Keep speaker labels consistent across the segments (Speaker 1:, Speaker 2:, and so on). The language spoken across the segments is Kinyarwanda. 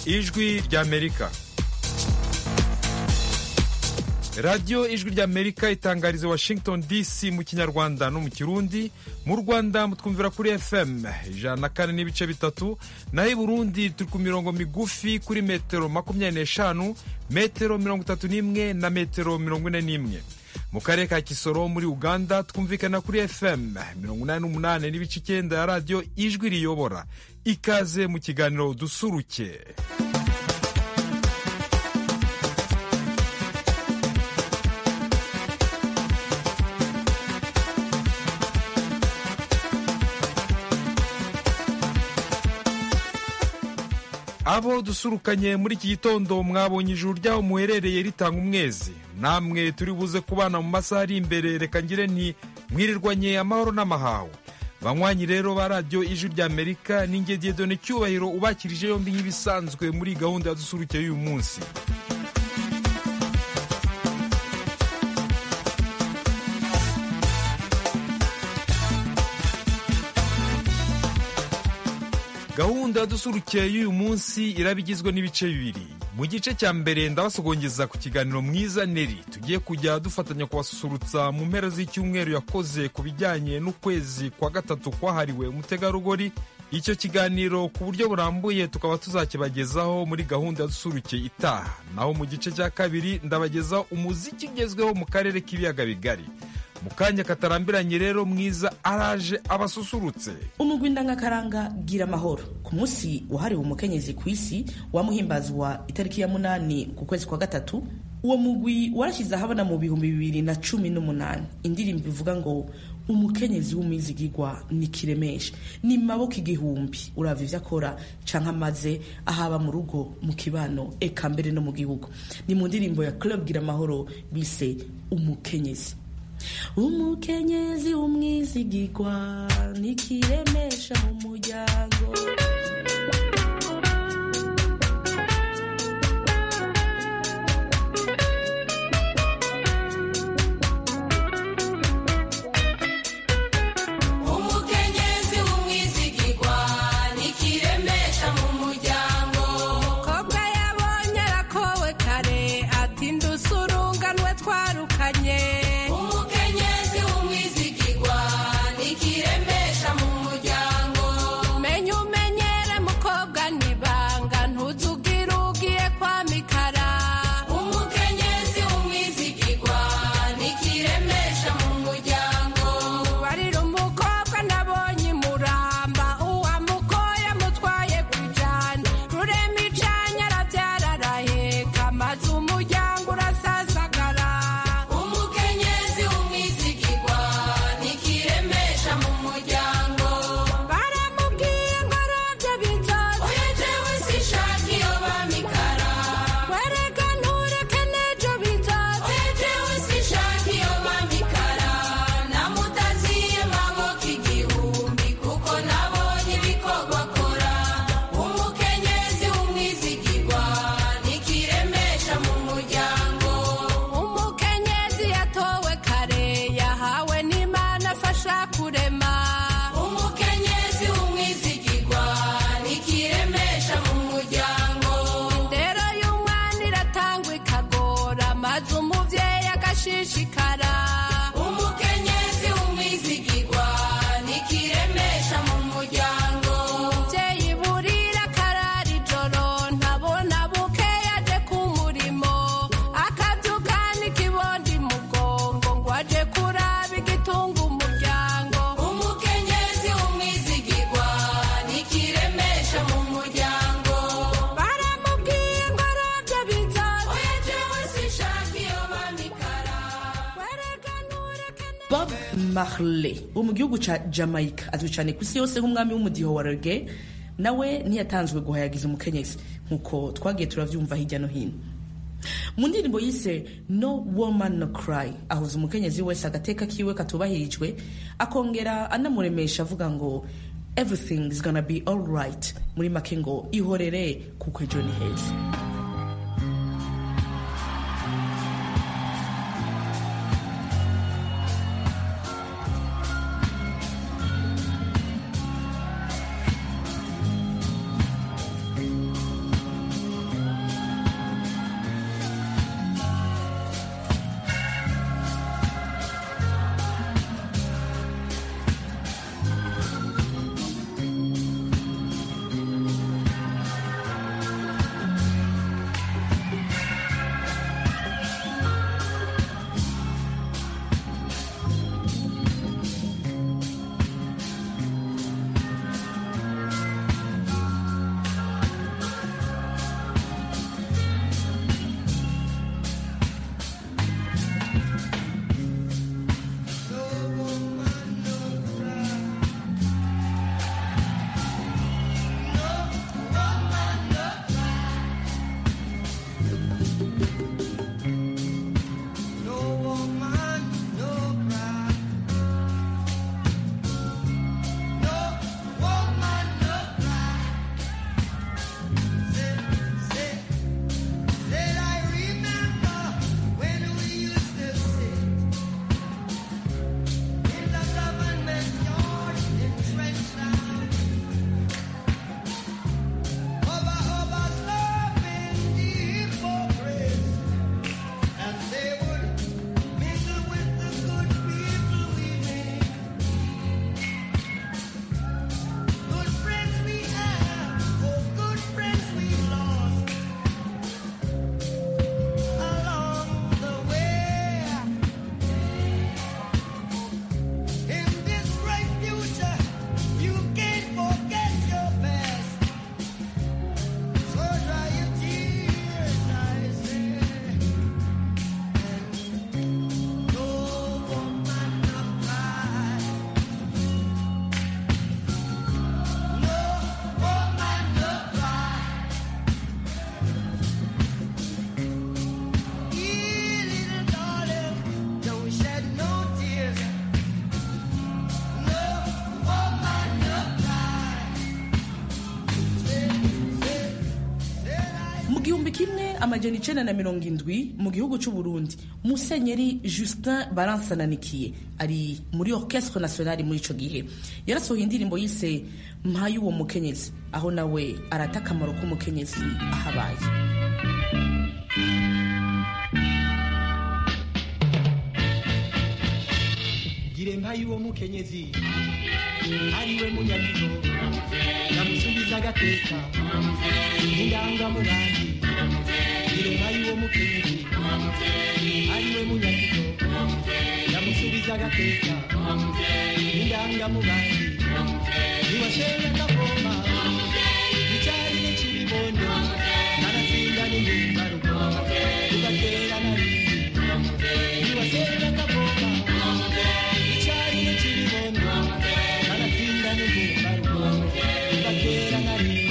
Speaker 1: ijwi ry'Amerika. radiyo ijwi ry'Amerika itangariza Washington DC mu Kinyarwanda no mu Kirundi. Mu Rwanda mutwumvira kuri FM 104.3, naho i Burundi turi ku mirongo migufi kuri metero 25, metero 31 na metero 41. Mu karere ka Kisoro muri Uganda twumvikana kuri FM 88.9 ya radiyo ijwi riyobora. Ikaze mu kiganiro dusuruke. Abo dusurukanye muri iki gitondo mwabonye ijuru ryaho muherereye ritanga umwezi. Namwe turi buze kubana mu masaha ari imbere, reka ngire nti mwirirwanye amahoro n'amahaho. Banywanyi rero ba radiyo ijwi ry'Amerika, ninjye Dieudonné Cyubahiro ubakirije yombi nk'ibisanzwe muri gahunda ya dusuruke y'uyu munsi. Gahunda ya dusuruke y'uyu munsi irabigizwe n'ibice bibiri. Mu gice cya mbere ndabasogongeza ku kiganiro Mwiza Neri tugiye kujya dufatanya kubasusurutsa mu mpera z'icyumweru yakoze ku bijyanye n'ukwezi kwa gatatu kwahariwe umutegarugori. Icyo kiganiro ku buryo burambuye tukaba tuzakibagezaho muri gahunda ya dusuruke itaha. Naho mu gice cya kabiri ndabagezaho umuziki ugezweho mu karere k'ibiyaga bigari. Mu kanya katarambiranye rero Mwiza araje abasusurutse.
Speaker 2: Umugwi ndangakaranga gira amahoro ku munsi wahariwe umukenyezi ku isi wamuhimbazwa itariki ya 8 ku kwezi kwa gatatu. Uwo mugwi warashyize ahabona mu 2018 indirimbo ivuga ngo umukenyezi w'umwizigirwa ni kiremesha, ni maboko igihumbi urava ivyo akora canke amaze ahaba mu rugo, mu kibano, eka mbere no mu gihugu. Ni mu ndirimbo ya Club Gira Amahoro bise umukenyezi. Umukenyezi umwizigirwa ni kiremesha mu muryango. Bob Marley wo mu gihugu ca Jamaica azwi cyane ku isi yose nk'umwami w'umudiho wa reggae. Nawe ntiyatanzwe guhayagiza umukenyezi nkuko twagiye turavyumva hirya no hino. Mu ndirimbo yise No Woman No Cry ahuza umukenyezi wese agateka kiwe katubahirijwe, akongera anamuremesha avuga ngo everything is gonna be all right, muri make ngo ihorere kuko ejo ni heza. 1970 mu gihugu cy'u Burundi Musenyeri Justin Baransananikiye ari muri Orchestre Nationale muri ico gihe yarasohoye indirimbo yise Mpaye uwo mukenyezi, aho nawe arata akamaro k'umukenyezi ahabaye.
Speaker 3: Gire mpaye uwo mukenyezi ariwe munyagiro namusubiza agateka indangamugambi. Gire mpaye uwo mukenyezi ariwe munyagiro namusubiza agateka indangamugambi. Niwashenya kavoma icyari n'ikibondo naratsinda n'imbaruko ugatera narindi. Niwashenya kavoma icyari n'ikibondo naratsinda n'imbaruko ugatera narindi.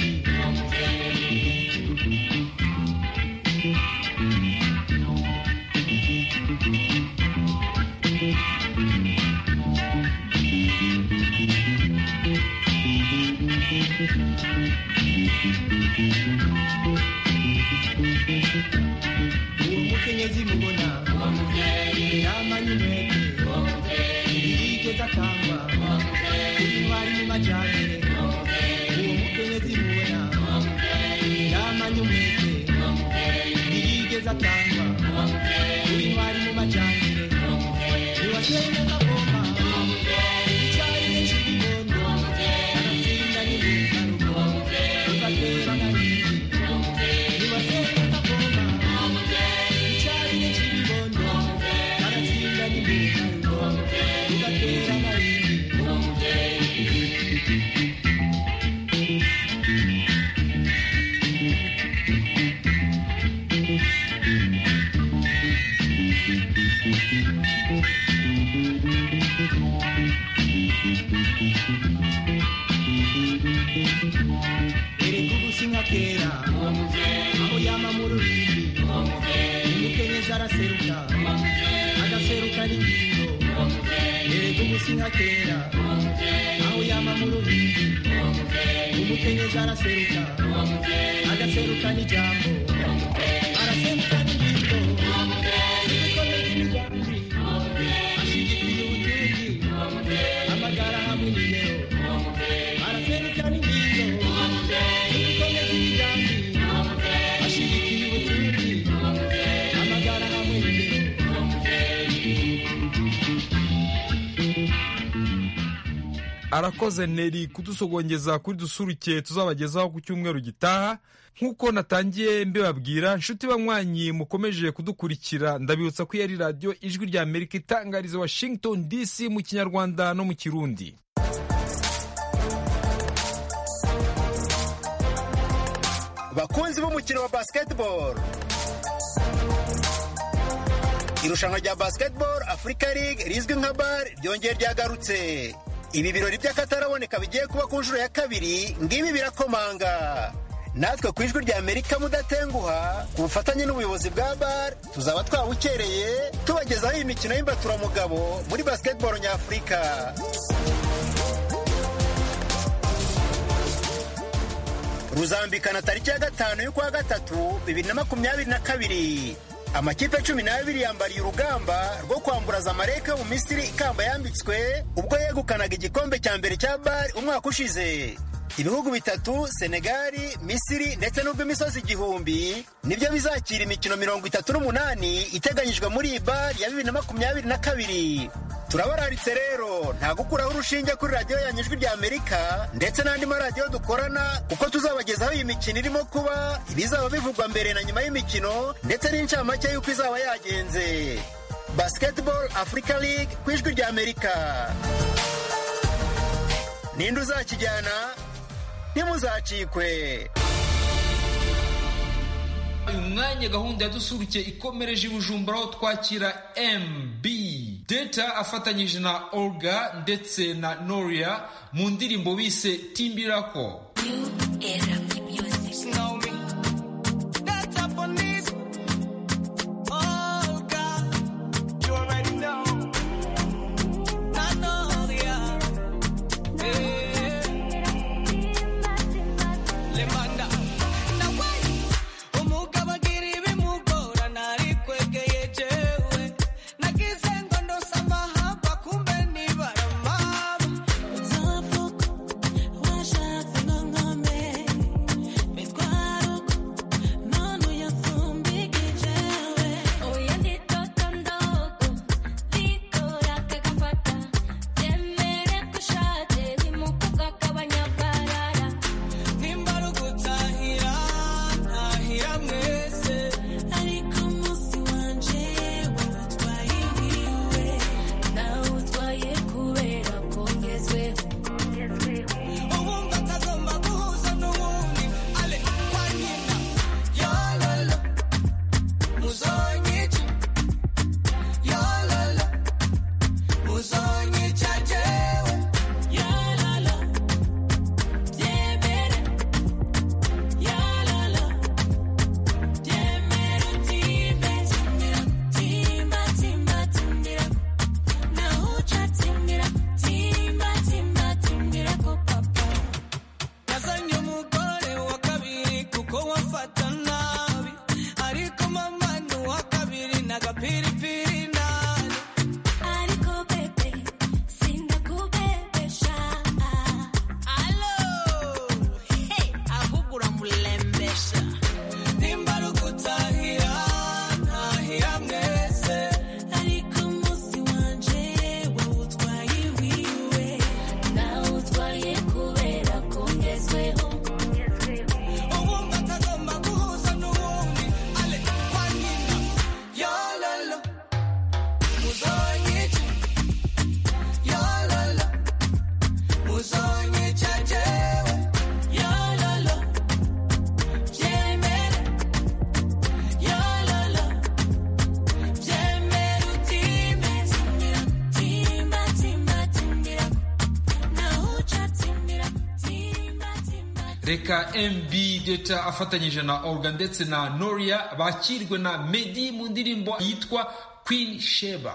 Speaker 3: Uwo mukenyezi mubona yamanye umwete ntiyigeze atangwa kuri ntwari mu majyambere. Uwo mukenyezi mubona yamanye umwete ntiyigeze atangwa kuri ntwari mu majyambere. Niwashenya kavoma icyari n'ikibondo naratsinda n'imbaruko ugatera narindi. Niwashenya kavoma icyari n'ikibondo naratsinda n'imbaruko ugatera narindi. Erega ubusinga kera aho yama mu rurimi umukenyezi araseruka agaseruka n'ingingo. Erega ubusinga kera aho yama mu rurimi umukenyezi araseruka agaseruka n'ijambo. Araseruka n'ingingo ibikomeye n'imigambi ashigikiye ubutunzi amagara hamwe n'ingero. Araseruka n'ingingo ibikomeye n'imigambi ashigikiye ubutunzi amagara hamwe n'ingero.
Speaker 1: Arakoze Neri kudusogongeza kuri dusuruke tuzabagezaho ku cyumweru gitaha. Nk'uko natangiye mbibabwira, inshuti banywanyi mukomeje kudukurikira, ndabibutsa ko yari radio Ijwi rya Amerika itangariza Washington DC mu Kinyarwanda no mu Kirundi.
Speaker 4: Bakunzi b'umukino wa basketball, irushanwa rya Basketball Africa League rizwi nka BAL ryongeye ryagarutse. Ibi birori by'akataraboneka bigiye kuba ku nshuro ya kabiri, ngibi birakomanga. Natwe ku Ijwi rya Amerika mudatenguha ku bufatanye n'ubuyobozi bwa BAL tuzaba twawukereye tubagezaho iyi mikino y'imbaturamugabo muri basketball nyafurika. Ruzambikana tariki ya 5 y'ukwa gatatu 2022. Amakipe 12 yambariye urugamba rwo kwamburaza Amareka mu Misiri ikamba yambitswe ubwo yegukanaga igikombe cya mbere cya BAL umwaka ushize. Ibihugu bitatu, Senegali, Misiri ndetse n'ubw'imisozi igihumbi nibyo bizakira imikino 38 iteganyijwe muri iyi BAL ya 2022. Turabararitse rero nta gukuraho urushinge kuri radio ya Ijwi rya Amerika ndetse n'andi maradiyo dukorana, kuko tuzabagezaho iyi mikino irimo kuba, ibizaba bivugwa mbere na nyuma y'imikino ndetse n'incamake y'uko izaba yagenze. Basketball Africa League ku Ijwi rya Amerika. Ninde uzakijyana? Ntimuzacikwe.
Speaker 1: Uyu mwanya gahunda ya dusuruke ikomereje i Bujumbura aho twakira MB Data afatanyije na Olga ndetse na Noria mu ndirimbo bise Timbirako.
Speaker 5: Umugabo agira ibi
Speaker 1: reka MB Data afatanyije na Organ ndetse na Noria bakirwe na Meddy mu ndirimbo yitwa Queen Sheba.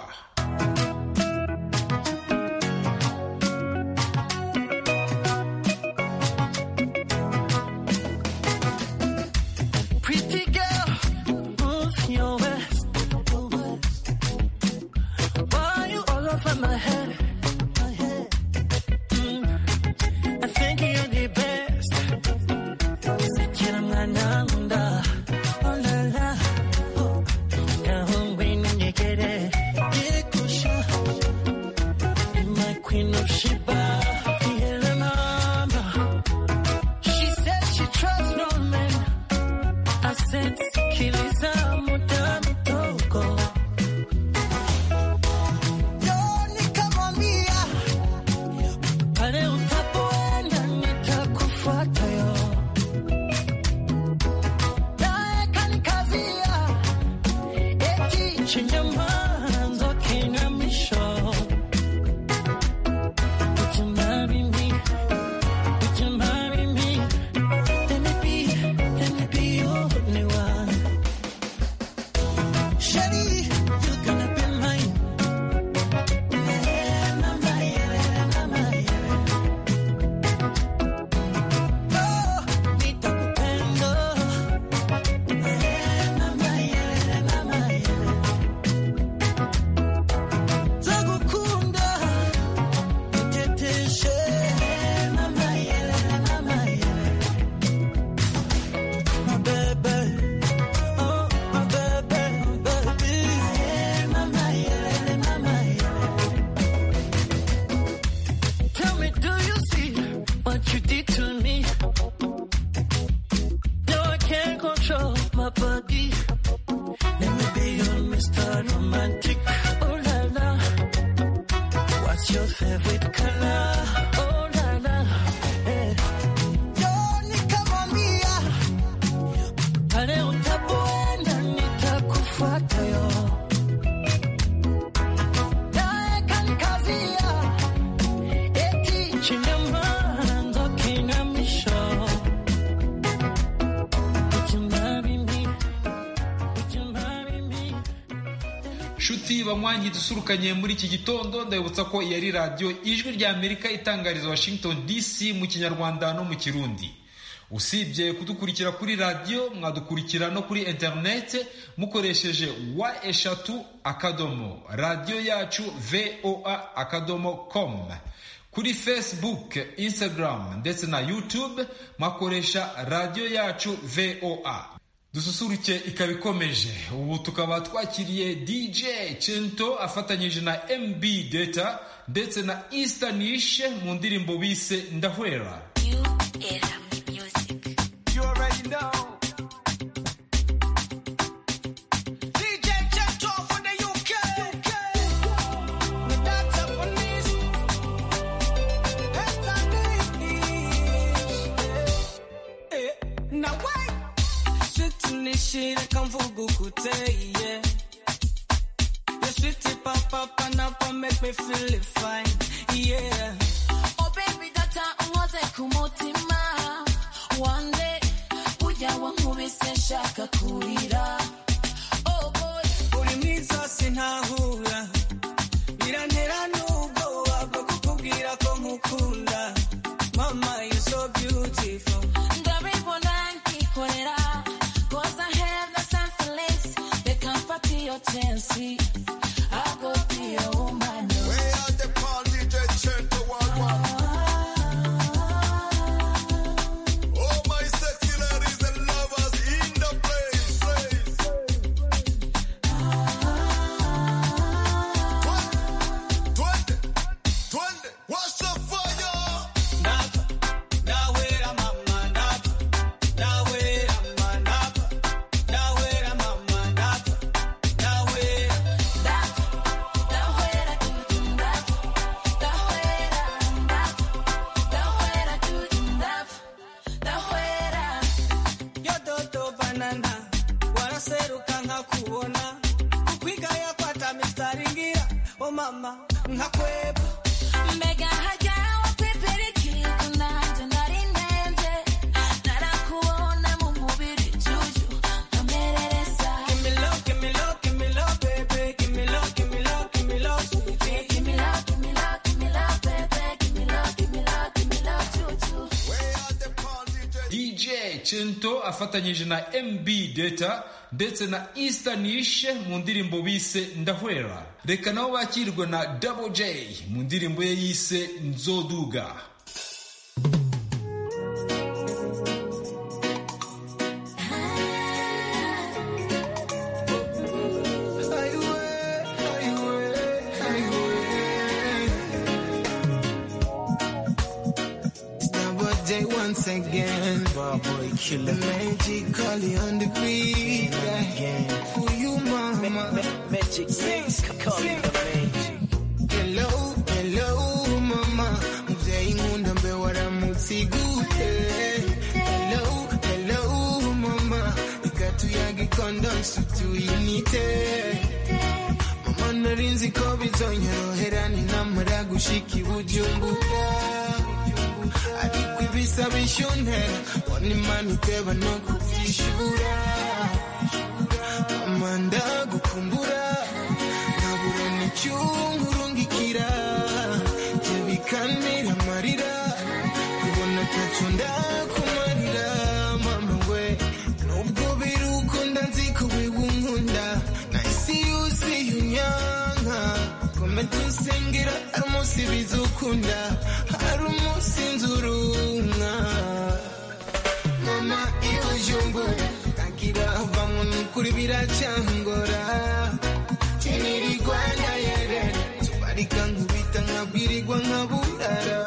Speaker 5: Shuti bamwanyi dusurukanye muri iki gitondo ndabutsa ko yari radio Ijwi rya Amerika itangariza Washington DC mu Kinyarwanda no mu Kirundi. Usibye kudukurikira kuri radio mwadukurikira no kuri internet mukoresheje wa3 radio yacu voa.com, kuri Facebook, Instagram ndetse na YouTube mwakoresha radio yacu VOA. Dususuruke ikabikomeje. Ubu tukaba twakiriye DJ Chento afatanyije na MB Data ndetse na Easternish mu ndirimbo bise Ndahwera.
Speaker 3: You already know. DJ Chento for the UK. The data police. Now wait. Nishire kamvugu kuteye. Your sweetie papa panapa make me feel fine. Yeah.
Speaker 6: Oh baby data ungoze kumutima. One day uja wankubise shaka kurira. Oh boy
Speaker 3: uri mwiza sinahura. Birantera n'ubwoba bwo kukubwira ko nkukunda. Mama you're so beautiful.
Speaker 6: Ndabibona nkikorera. Chancy, I go be a woman.
Speaker 3: Where are the call DJ Chento Wagwan? Oh my sexy ladies and lovers in the place. Twende, what's the fire? Ndahwera mama, ndahwera mama, ndahwera mama. Mama,
Speaker 6: Mega haja wa peperiki kunanje nari nende
Speaker 5: Cento afatanyije na MB Data ndetse na Easternish mu ndirimbo bise Ndahwera. Reka nabo bakirwa na Double J mu ndirimbo ye yise Nzoduga.
Speaker 7: Once again, boy, killer magic, call you on the beat again. For you, mama, magic sings, call it the magic. Hello, hello, mama, mzee ngunda mbewara musigute. Hello, hello, mama, ikatu yagi condoms tuinite. Mama narinzi ko bizonyorohera ni namara gushika ibujumbura. Ariko ibisaba ishuntera wani mani teba no kuvyishura. Mama ndagukumbura nkabura n'icyungurungikira je bikanira amarira kubona taco ndakumarira. Mama we nubwo biruko ndanziko wiwunkunda nahisi yusi yunyanga kome tusengera ari umunsi bizukunda hari umunsi nzurunga. Mama ibujumbura kagira vamo nukuri biracangora kinirigwa ndayerera tubarika nkubita nkabwirirwa nkaburara.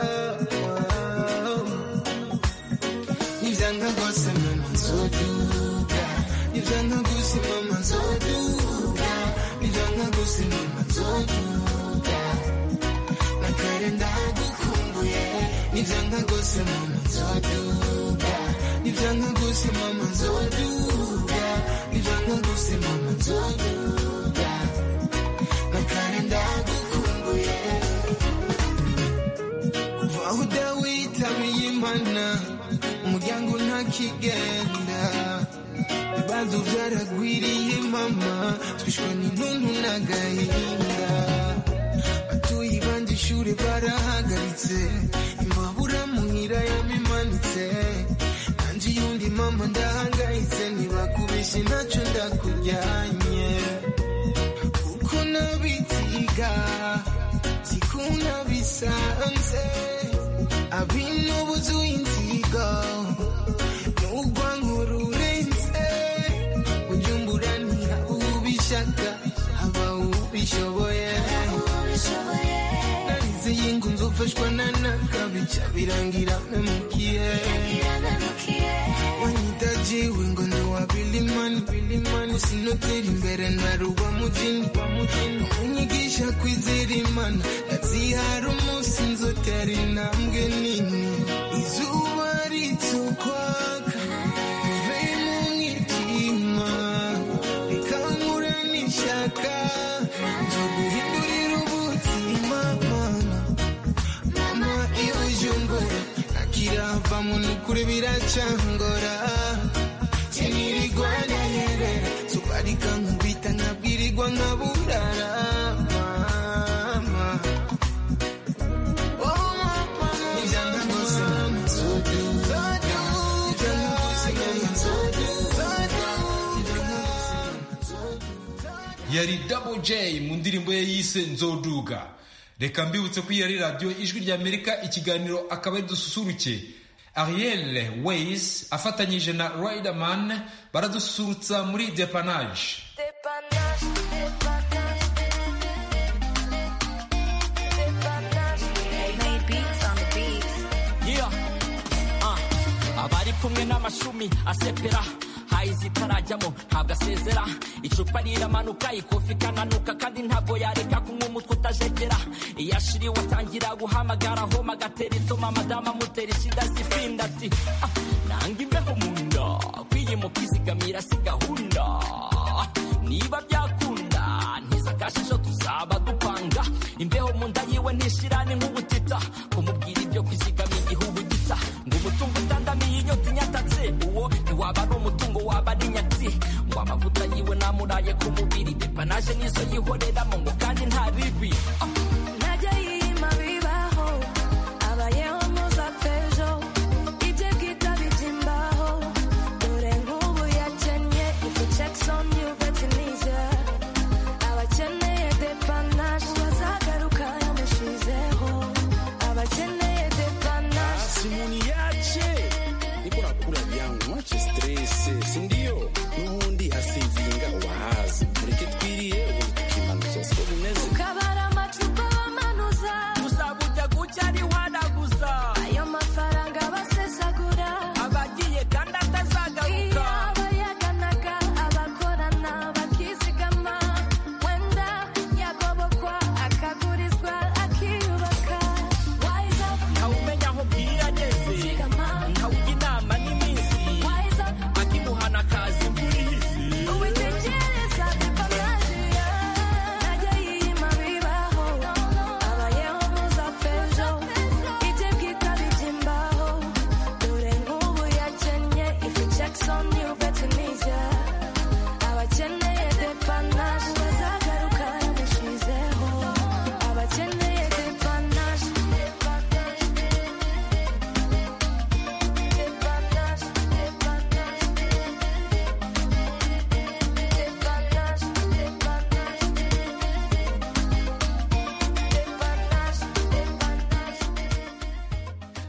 Speaker 7: Nivyanga gose mama nzoduga, nivyanga gose mama nzoduga, nivyanga gose mama nzoduga. Nakare ndagukumbuye nivyanga gose mama nzoduga, nivyanga gose mama nzoduga, nivyanga gose mama nzoduga. Nakare ndagukumbuye kuva aho dawitabiye Imana umuryango ntakigenda. Ibibazo vyaragwiriye mama twishwe n'intuntu n'agahinda. Batuye banje ishure barahagaritse imbabura muhira yamimanitse. Nanje yundi mama ndahangayitse ntibakubeshe ntaco ndakujyanye. Uko nabitiga sikuna bisanze abino buzuye inzigo n'ugwa nkururenze. Bujumbura ntihabubishaka haba ubishoboye. Narize yingu nzofashwa na nakabica birangira memukiye. Wanyitajiwe ngo ndowa bilimani sinotera imbere naruba mujini. Unyigisha kwizera Imana ndazihara umunsi nzotera intambwe nini. Izuba ritukwaka rive mu mwijima rikankura n'ishaka nzoguhindurira ubuzima. Mama ibujumbura nakirava nukuri biracangora kinirigwa ndayerera tubarika nkubita nkabwirirwa nkaburara. Mama oh mama nivyanga gose mama nzoduga, nivyanga gose mama nzoduga.
Speaker 5: Yari Double J mu ndirimbo ye yise Nzoduga. Reka mbibutse ko yari radio Ijwi rya Amerika, ikiganiro akaba ari dususuruke. Ariel Ways afatanyije na Riderman baradusurutsa muri Depanage.
Speaker 8: Abari kumwe n'amashumi asepera hayizi itarajyamo ntabwo asezera. Icupa riramanuka ikofi kananuka kandi ntabwo yareka kunywa umutwe utajegera. Iyo ashiriwe atangira guhamagara homa agatera itoma madama amutera ishida zifinda ati nanga imbeho mu nda kwiyimuka izigamira si gahunda. Niba byakunda ntiza akashisho tuzaba dupanga. Imbeho mu nda yiwe ntishirane nk'ubutita kumubwira ibyo kwizigama igihugu gita ngo umutungo utandamiye inyota inyatatse uwo ntiwaba ari umutungo waba ari nyatsi. Ngo amavuta yiwe namuraye ku mubiri Depanage nizo yihoreramo ngo kandi nta bibi.
Speaker 6: Najya yima bibaho abayeho ntuzapfejo ibyo bwita bijimbaho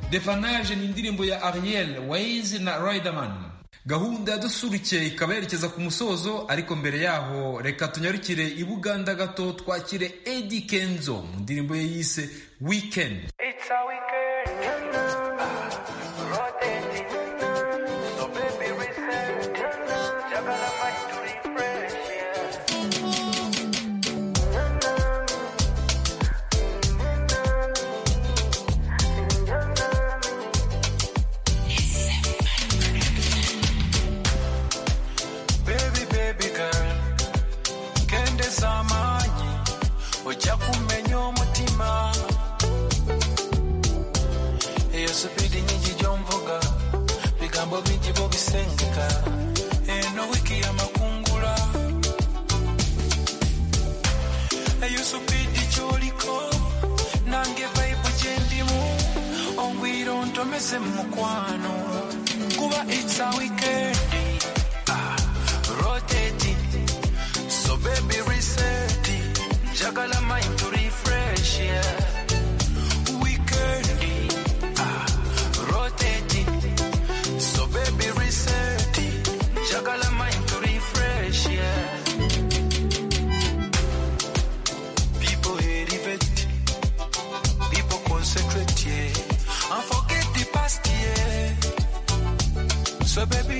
Speaker 5: Depanage ni indirimbo ya Ariel Ways na Riderman. Gahunda ya dusuruke ikaba yerekeza ku musozo, ariko mbere yaho reka tunyarukire i Buganda gato twakire Eddie Kenzo mu ndirimbo ye yise Weekend.
Speaker 9: It's a weekend, rotating, so baby reset, jagala fight to refresh, Baby girl, kende zamanyi, ojja kumenya omutima. Eyo supidi nyingi gy'omvuga, bigambo bingi bo bisengeka, eno wiki y'amakungula. Eyo supidi gy'oliko, nange vibe gye ndimu, ongwira ontomeze mu mukwano, kuba it's a weekend, rotating, so baby reset, jagala mind to refresh, yeah. So baby,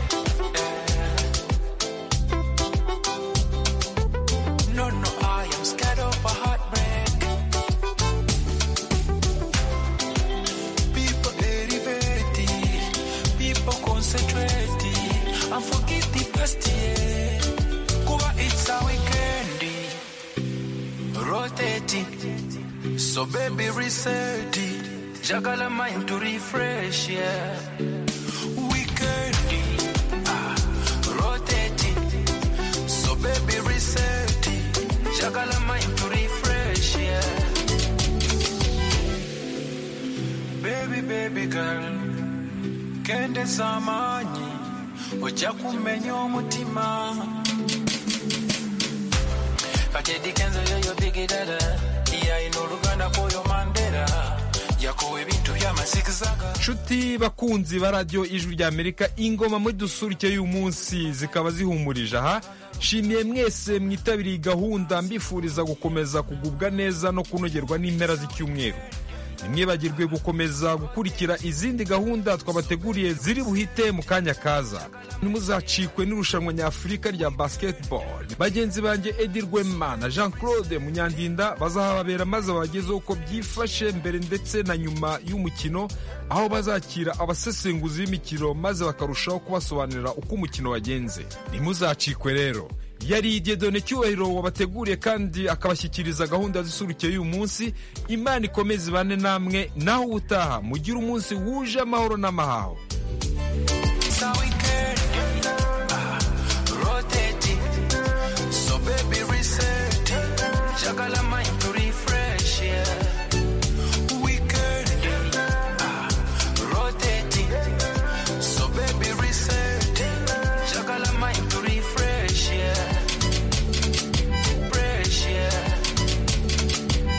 Speaker 9: no, I am scared of a heartbreak. People elevate, people concentrate, and forget the past year. Kuba it's a weekend, rotating. So baby reset, jagala mind to refresh, yeah. Baby reset, jagala mind to refresh, yeah. Baby girl, kende zamanyi, ojja kumenya omutima. Kati Kenzo yoyo big dada, ino Luganda koyo Mandela, yakowe bintu by'amasikizaga.
Speaker 1: Nshuti bakunzi ba radio Ijwi rya Amerika, ingoma muri dusuruke y'uyu munsi zikaba zihumurije aha. Shimiye mwese mwitabiriye gahunda, mbifuriza gukomeza kugubwa neza no kunogerwa n'impera z'icyumweru. Nimwibagirwe gukomeza gukurikira izindi gahunda twabateguriye ziri buhite mu kanya kaza. Ntimuzacikwe n'irushanwa nyafurika rya basketball. Bagenzi banjye Eddie Rwema na Jean Claude Munyandinda bazahababera maze bagezeho uko byifashe mbere ndetse na nyuma y'umukino, aho bazakira abasesenguzi b'imikino maze bakarushaho kubasobanurira uko umukino wagenze. Ntimuzacikwe rero. Yari Dieudonné Cyubahiro wabateguriye kandi akabashyikiriza gahunda zisurukiye y'uyu munsi. Imana ikomeze bane namwe, naho utaha mugira umunsi wuje amahoro n'amahaho.
Speaker 9: Rotating, so baby reset, jagala mind